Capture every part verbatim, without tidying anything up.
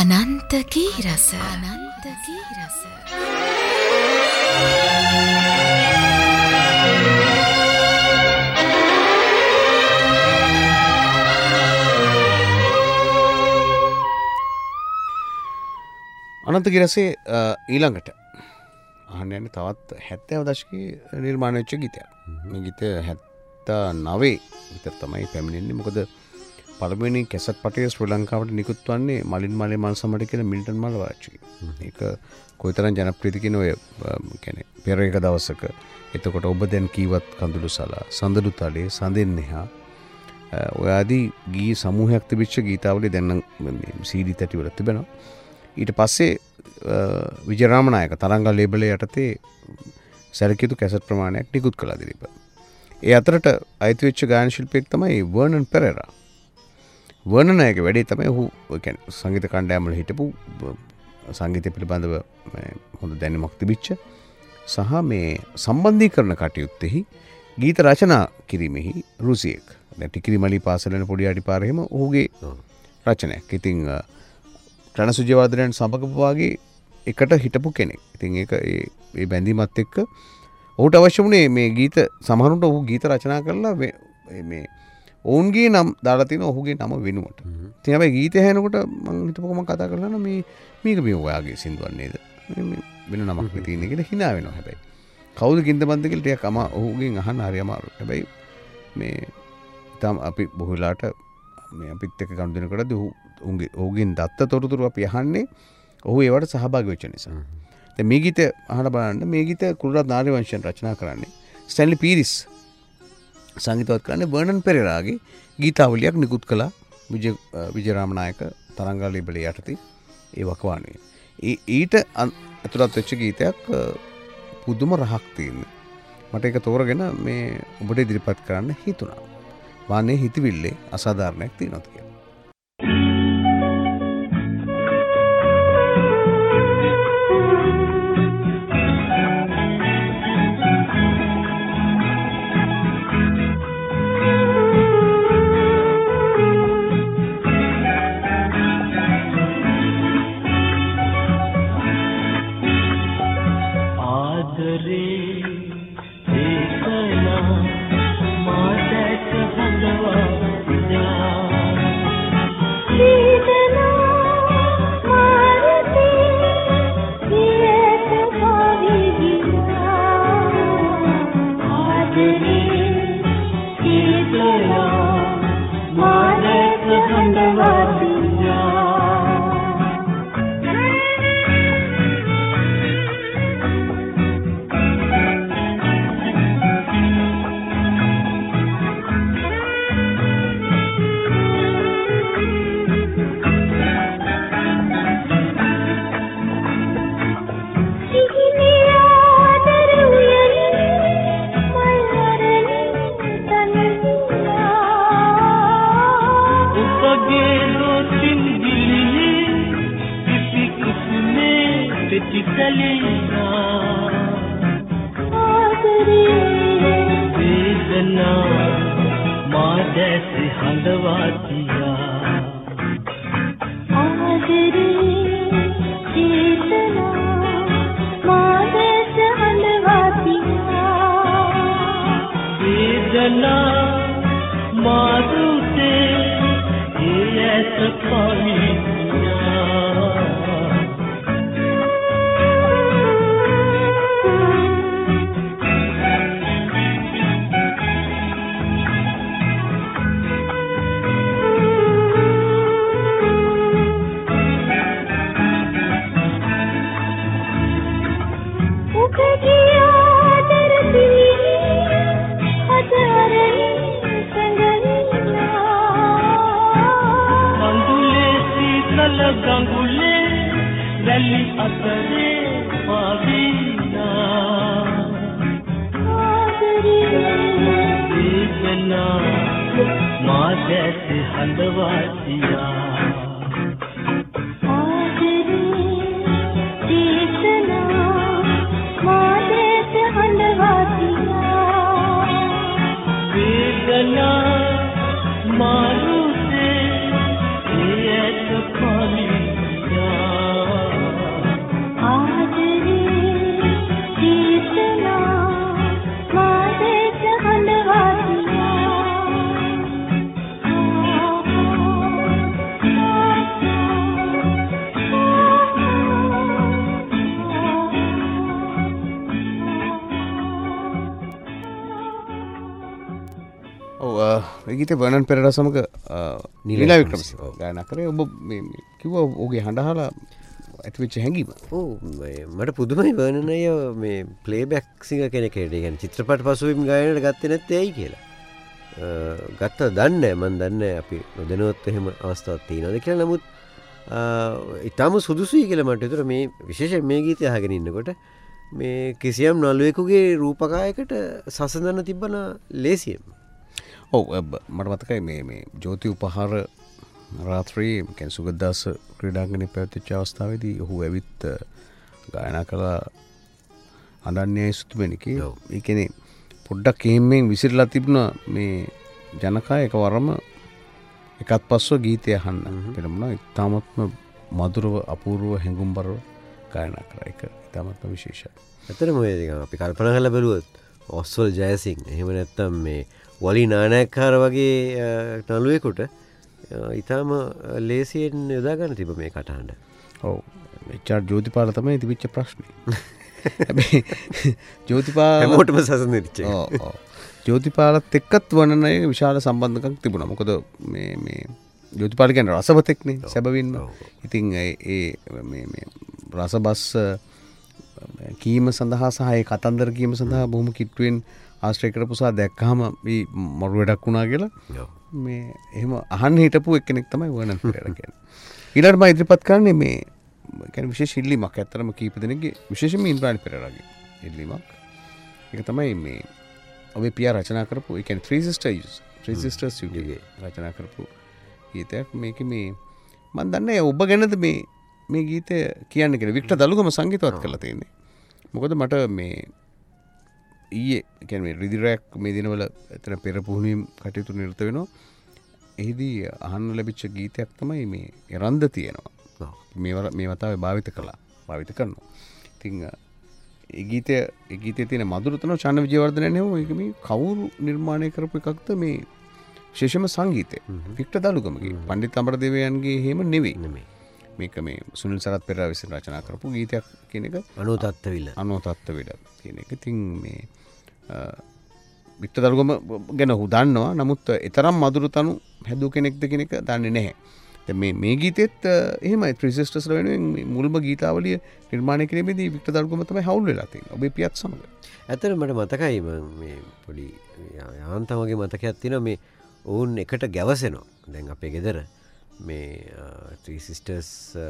අනන්ත කී රස අනන්ත කී රස අනන්ත කී රසේ ඊළඟට අහන්න යන්නේ තවත් හැත්තෑව දශකයේ නිර්මාණය වෙච්ච ගීතයක්. මේ ගීතය හැත්තෑ නවයේ විතර තමයි පැමිණෙන්නේ. මොකද පළමුවෙනි කැසට් පටය ශ්‍රී ලංකාවට නිකුත් වන්නේ මලින් මලේ මල් සමට කියලා මිල්ටන් මල්වාච්චි. ඒක කොයිතරම් ජනප්‍රියද කියන ඔය කියන්නේ පෙර එක දවසක එතකොට ඔබ දැන් කීවත් කඳුළු සලා සඳලු තලේ සඳෙන් එහා ඔය ආදී ගී සමූහයක් තිබිච්ච ගීතාවලිය දැන් නම් සී ඩී තැටි වල තිබෙනවා. ඊට පස්සේ විජය රාමනායක තරංග ලේබලේ යටතේ සැලකියුතු කැසට් ප්‍රමාණයක් නිකුත් කළා දිරිප. ඒ අතරට අයිති වෙච්ච ගායන ශිල්පියෙක් තමයි වර්නන් පෙරේරා. වර්නන් අයගේ වැඩේ තමයි ඔහු කියන්නේ සංගීත කණ්ඩායම් වල හිටපු සංගීතය පිළිබඳව හොඳ දැනුමක් තිබිච්ච සහ මේ සම්බන්ධීකරණ කටයුත්තේහි ගීත රචනා කිරීමෙහි රුසියෙක්. දැන් ටිකිරිමලි පාසල යන පොඩි අඩිපාර එහෙම ඔහුගේ රචනයක්. ඉතින් රණසුජයවර්ධනයන් සමගපු වාගේ එකට හිටපු කෙනෙක්. ඉතින් ඒක ඒ බැඳීමත් එක්ක ඔහුට අවශ්‍ය වුණේ මේ ගීත සමහරුන්ට ඔහු ගීත රචනා කරලා මේ ඔවුන්ගේ නම් දාලා තියෙන ඔහුගේ නම වෙනුවට. ඉතින් හැබැයි ගීතය ඇහෙනකොට මම හිතපුවා මම කතා කරලා මේ මේක මේ ඔයාගේ සින්දුවක් නේද? මේ වෙන නමක් නේ තියෙන්නේ කියලා hina වෙනවා හැබැයි. කවුද කින්දබන්ද කියලා ටිකක් අමා ඔහුගෙන් අහන්න හරි අමාරුයි. හැබැයි මේ තම අපි බොහෝ වෙලාට මේ අපිත් එක්ක ගනුදෙනුකරදී ඔහු උන්ගේ ඔහුගෙන් දත්ත තොරතුරු අපි අහන්නේ ඔහු ඒවට සහභාගී වෙච්ච නිසා. දැන් මේ ගීත අහලා බලන්න මේ ගීත කුලරත්න ආර්යවංශයන් රචනා කරන්නේ ස්ටැන්ලි පීරිස් සංගීතවත් කරන්නේ වර්නන් පෙරේරාගේ ගීතාවලියක් නිකුත් කළා විජය විජය රාමනායක තරංග ලේබලේ යටතේ ඒ වකවානුවේ. ඊට අතුලත් වෙච්ච ගීතයක් පුදුම රහක් තියෙනවා. මට ඒක තෝරගෙන මේ ඔබට ඉදිරිපත් කරන්න හිතුණා. වානේ හිතවිල්ලේ අසාධාරණයක් තියෙනවා කියලා. मारू से ये ऐसा पानी ගීත වර්ණන් පෙරේරා සමග නීලා වික්‍රමසිංහ ගායනා කරේ. ඔබ මේ කිව්වා ඔහුගේ හඬ අහලා ඇතිවෙච්ච හැඟීම. ඔව් මට පුදුමයි වර්ණනය මේ ප්ලේබැක් සිංගර් කෙනෙක් හැටියට. يعني චිත්‍රපට පසුබිම් ගායනයට ගත්තේ නැත්තේ ඇයි කියලා. ගත්ත දන්නේ මම දන්නේ අපි නොදැනුවත් එහෙම අවස්ථාවක් තියෙනවද කියලා. නමුත් ඊටම සුදුසුයි කියලා මට හිතුණා මේ විශේෂයෙන් මේ ගීතය අහගෙන ඉන්නකොට මේ කිසියම් නළුවෙකුගේ රූපකායකට සසඳන්න තිබ්බන ලේසියෙන්. ඔව් මට මතකයි මේ මේ ජෝති උපහාර රාත්‍රී කියන්නේ සුගතදාස ක්‍රීඩාංගණයේ පැවතිච්ච අවස්ථාවේදී ඔහු ඇවිත් ගායනා කළ අනන්‍යයි සුතුමෙනිකේ. ඒ කියන්නේ පොඩ්ඩක් එහෙම්ෙන් විසිරලා තිබුණා මේ ජනකා එකවරම එකත් පස්ව ගීතය අහන්න පෙරමුණා. ඉතාමත්ම මధుරව අපූර්ව හැඟුම්බරව ගායනා කරා. ඒක ඉතාමත්ම විශේෂයි. ඇත්තටම ඔය අපි කල්පනා කරලා බැලුවොත් ඔස්වල් ජයසිංහ එහෙම නැත්නම් මේ වලි නානායක්කාර වගේ නළුවෙකුට ඉතාම ලේසියෙන් යොදා ගන්න තිබ්බ මේ කටහඬ. ඔව් එච්.ආර්. ජෝතිපාල තමයි තිබිච්ච ප්‍රශ්නේ. හැබැයි ජෝතිපාල හැමෝටම සසඳෙච්ච. ඔව් ඔව් ජෝතිපාලත් එක්කත් වර්ණනයේ විශාල සම්බන්ධකම් තිබුණා. මොකද මේ මේ ජෝතිපාල කියන්නේ රසවතෙක්නේ සැබවින්ම. ඉතින් ඒ මේ මේ රසබස් කීම සඳහා සහ ඒ කතන්දර කීම සඳහා බොහොම කිට්ටුවෙන් ආශ්‍රය කරපු සා දැක්කහම මේ මරු වැඩක් වුණා කියලා මේ එහෙම අහන්න හිටපු එක්කෙනෙක් තමයි වර්ණන් පෙරේරා කියන්නේ. ඊළඟට මම ඉදිරිපත් කරන්නේ මේ කියන්නේ විශේෂ ඉල්ලීමක්. ඇත්තටම කීප දෙනෙක්ගේ විශේෂයෙන්ම ඉන්ද්‍රාණි පෙරේරාගේ ඉල්ලීමක්. ඒක තමයි මේ ඔබේ පියා රචනා කරපු ඒ කියන්නේ Three Sisters Three Sisters යුගයේ රචනා කරපු ගීතයක්. මේක මේ මම දන්නේ ඔබ ගැනද මේ මේ ගීතය කියන්නේ කියලා වික්ටර් දලුගම සංගීතවත් කරලා තියෙන්නේ. මොකද මට මේ ඊයේ කියන්නේ රිදිරයක් මේ දිනවල එතන පෙර පුහුණුවීම් කටයුතු නිරත වෙනවා. එහිදී අහන්න ලැබිච්ච ගීතයක් තමයි මේ එරන්ද තියෙනවා. මේ මේ වතාවේ භාවිත කළා. භාවිත කරනවා. ඉතින් ඒ ගීතය ඒ ගීතයේ තියෙන මధుරතන චන්න විජේවර්ධන නේ මේක මේ කවුරු නිර්මාණය කරපු එකක්ද මේ විශේෂම සංගීතය. වික්ටර් දලුගමගේ පණ්ඩිත අමරදේවයන්ගේ එහෙම නෙවෙයි. මේක මේ සුනිල් සරත් පෙරේරා විසින් රචනා කරපු ගීතයක් කියන එක. අනෝතත්ත්වවිල අනෝතත්ත්වවිල කියන එක. ඉතින් මේ වික්ටර් දලුගම ගැන ඔහු දන්නවා. නමුත් ඊතරම් මధుරතනු හැදූ කෙනෙක්ද කියන එක දන්නේ නැහැ. දැන් මේ මේ ගීතෙත් එහෙමයි Three Sisters වෙනුවෙන් මුල්ම ගීතාවලිය නිර්මාණය කිරීමේදී වික්ටර් දලුගම තමයි හවුල් වෙලා තියෙන්නේ. ඔබේ පියත් සමග. ඇත්තටම මට මතකයි මේ පොඩි යාන්තම් වගේ මතකයක් තියෙනවා මේ ඔවුන් එකට ගැවසෙනවා. දැන් අපේ ගෙදර මේ Three Sisters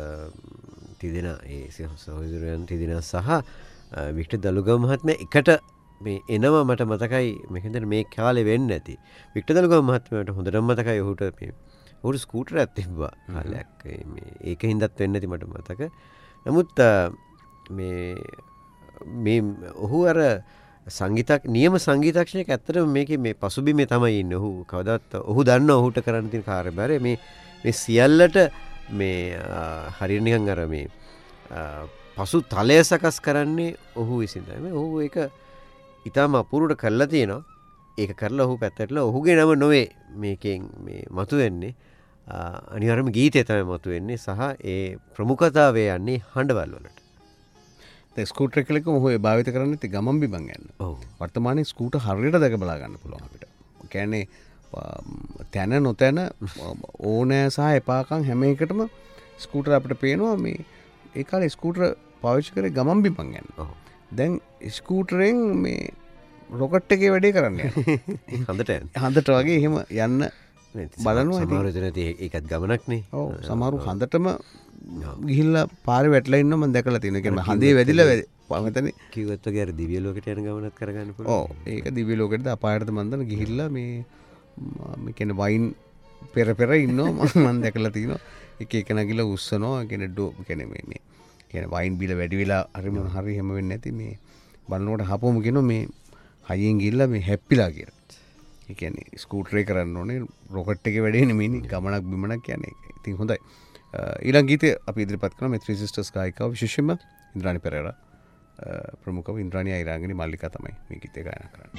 තිදෙනා ඒ සහෝදරයන් තිදෙනා සහ වික්ටර් දලුගම මහත්මයා එකට මේ එනවා. මට මතකයි මේකෙන්ද මේ කාලේ වෙන්නේ නැති. වික්ටර් දලුගම මහත්මයාට හොඳටම මතකයි ඔහුට මේ ඔහුට ස්කූටරයක් තිබ්බා කාලයක්. මේ ඒකින්දත් වෙන්නේ නැති මට මතක. නමුත් මේ මේ ඔහු අර සංගීතක් නියම සංගීතඥයෙක් ඇත්තටම මේකේ මේ පසුබිමේ තමයි ඉන්නේ. ඔහු කවදාවත් ඔහු දන්නවා ඔහුට කරන්න තියෙන කාර්යභාරය මේ මේ සියල්ලට මේ හරියට නිකන් අර මේ පසු තලය සකස් කරන්නේ ඔහු විසින් තමයි. ඔහු ඒක ඊටම අපූර්වට කරලා තියෙනවා. ඒක කරලා ඔහු පැත්තටලා ඔහුගේ නම නොවේ මේකෙන් මේ මතුවෙන්නේ. අනිවාර්යයෙන්ම ගීතය තමයි මතුවෙන්නේ සහ ඒ ප්‍රමුඛතාවය යන්නේ හඬවල් වලට. දැන් ස්කූටර් එකලක ඔහු ඒ භාවිත කරන්නේ ති ගමන් බිමන් යන්න. ඔව්. වර්තමානයේ ස්කූටර් හරියට දැක බලා ගන්න පුළුවන් අපිට. ඒ කියන්නේ තැන නොතැන ඕනෑ සහ එපාකම් හැම එකටම ස්කූටර් අපිට පේනවා. මේ ඒ කාලේ ස්කූටර් පාවිච්චි කරේ ගමන් බිමන් යන්න. ඔව්. දැන් ස්කූටරෙන් මේ රොකට් එකේ වැඩේ කරන්න යනවා. හඳට යන. හඳට වගේ එහෙම යන්න බලනවා. සමහර විට ඒකත් ගමනක් නේ. ඔව් සමහරු හඳටම ගිහිල්ලා පාරේ වැටලා ඉන්නවා මම දැකලා තියෙනවා. ඒ කියන්නේ හඳේ වැදිලා පමතනේ කිව්වත් වගේ අර දිව්‍ය ලෝකෙට යන ගමනක් කරගන්න පුළුවන්. ඔව් ඒක දිව්‍ය ලෝකෙටද අපායටද මන් දන්න ගිහිල්ලා මේ මේ කියන්නේ වයින් පෙර පෙර ඉන්නවා මම දැකලා තියෙනවා. එක එක නගිලා උස්සනවා. ඒ කියන්නේ ඩෝ කියන්නේ මේ මේ කියන්නේ වයින් බිල වැඩි වෙලා හරි මොන හරි හැම වෙන්නේ නැති මේ බලනකොට හපොම කියනවා මේ හයියෙන් ගිහිල්ලා මේ හැප්පිලා කියලා. ඒ කියන්නේ ස්කූටර් එක කරන්න ඕනේ රොකට් එකේ වැඩේ නෙමෙයි ගමනක් බිමනක් කියන්නේ. ඉතින් හොඳයි. ඊළඟ ගීතය අපි ඉදිරිපත් කරනවා මේ Three Sisters ගායිකාව විශේෂයෙන්ම ඉන්ද්‍රාණි පෙරේරා ප්‍රමුඛව ඉන්ද්‍රාණි අයිරාංගනි මල්ලිකා තමයි මේ ගීතය ගායනා කරන්නේ.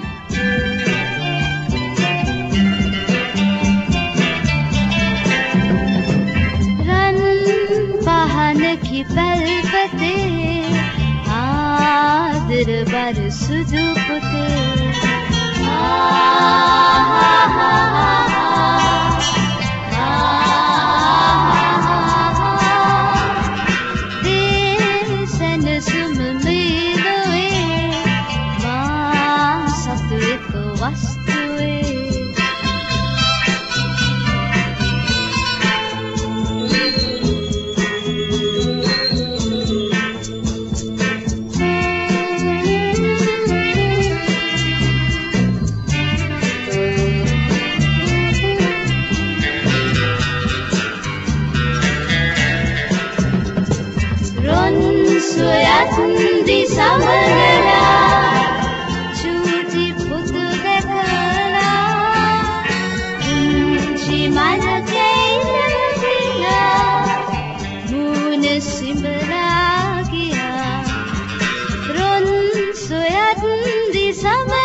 රන් පහන කිපල්පතේ ආදර බර සුදු පුතේ ආ di samana chuti putu dekala unchi mana kaila moon simra kiya ron soyat di samana